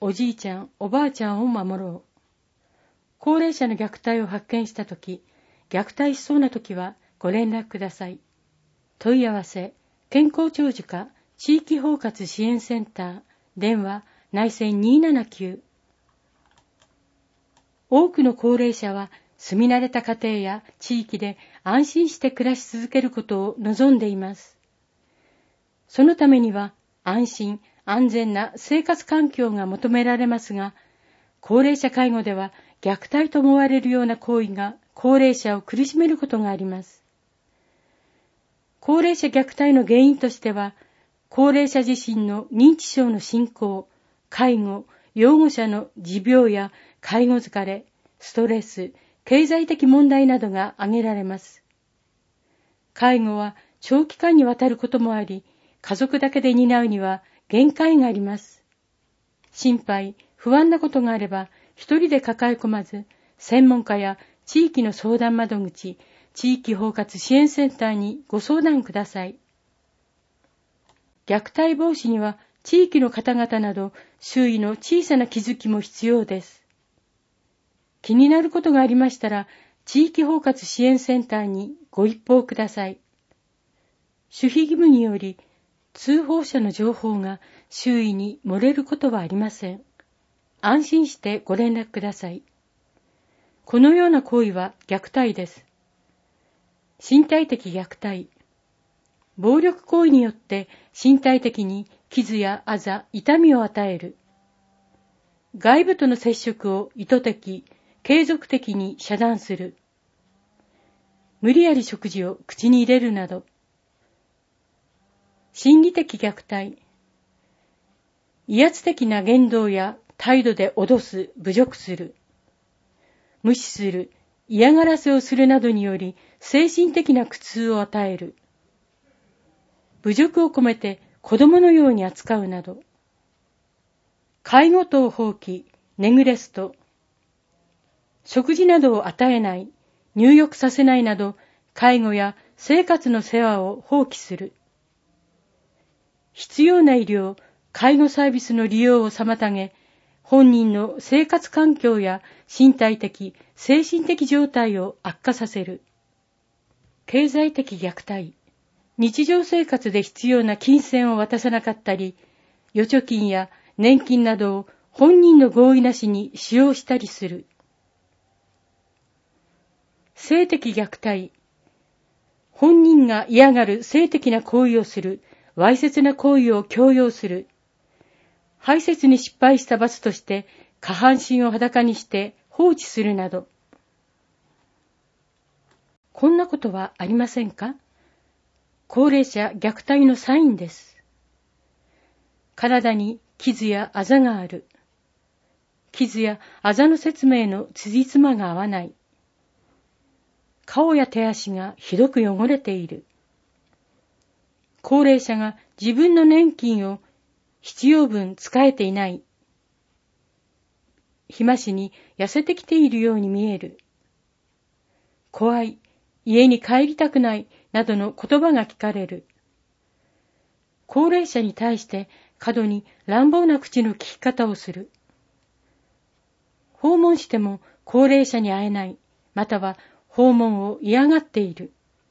おじいちゃん、おばあちゃんを守ろう。高齢者の虐待を発見したとき、虐待しそうなときはご連絡ください。問い合わせ、健康長寿課地域包括支援センター、電話、内線279。多くの高齢者は住み慣れた家庭や地域で安心して暮らし続けることを望んでいます。そのためには安心、安全な生活環境が求められますが、高齢者介護では虐待と思われるような行為が高齢者を苦しめることがあります。高齢者虐待の原因としては、高齢者自身の認知症の進行、介護、養護者の持病や介護疲れ、ストレス、経済的問題などが挙げられます。介護は長期間にわたることもあり、家族だけで担うには限界があります。心配、不安なことがあれば、一人で抱え込まず、専門家や地域の相談窓口、地域包括支援センターにご相談ください。虐待防止には地域の方々など周囲の小さな気づきも必要です。気になることがありましたら、地域包括支援センターにご一報ください。守秘義務により、通報者の情報が周囲に漏れることはありません。安心してご連絡ください。このような行為は虐待です。身体的虐待。暴力行為によって身体的に傷やあざ、痛みを与える。外部との接触を意図的、継続的に遮断する。無理やり食事を口に入れるなど。心理的虐待。威圧的な言動や態度で脅す、侮辱する。無視する、嫌がらせをするなどにより精神的な苦痛を与える。侮辱を込めて子供のように扱うなど。介護等放棄、ネグレスト。食事などを与えない、入浴させないなど、介護や生活の世話を放棄する。必要な医療、介護サービスの利用を妨げ、本人の生活環境や身体的、精神的状態を悪化させる。経済的虐待。日常生活で必要な金銭を渡さなかったり、預貯金や年金などを本人の合意なしに使用したりする。性的虐待。本人が嫌がる性的な行為をする、わいせつな行為を強要する。排泄に失敗した罰として下半身を裸にして放置するなど。こんなことはありませんか？高齢者虐待のサインです。体に傷やあざがある。傷やあざの説明の辻褄が合わない。顔や手足がひどく汚れている。高齢者が自分の年金を必要分使えていない。日増しに痩せてきているように見える。怖い、家に帰りたくないなどの言葉が聞かれる。高齢者に対して過度に乱暴な口の利き方をする。訪問しても高齢者に会えない、または訪問を嫌がっている。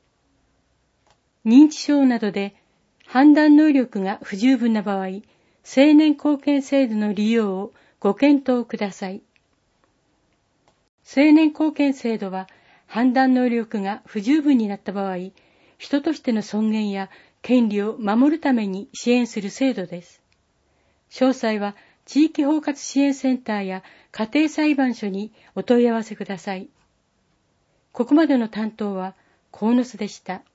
認知症などで判断能力が不十分な場合、成年後見制度の利用をご検討ください。成年後見制度は判断能力が不十分になった場合、人としての尊厳や権利を守るために支援する制度です。詳細は地域包括支援センターや家庭裁判所にお問い合わせください。ここまでの担当は鴻巣でした。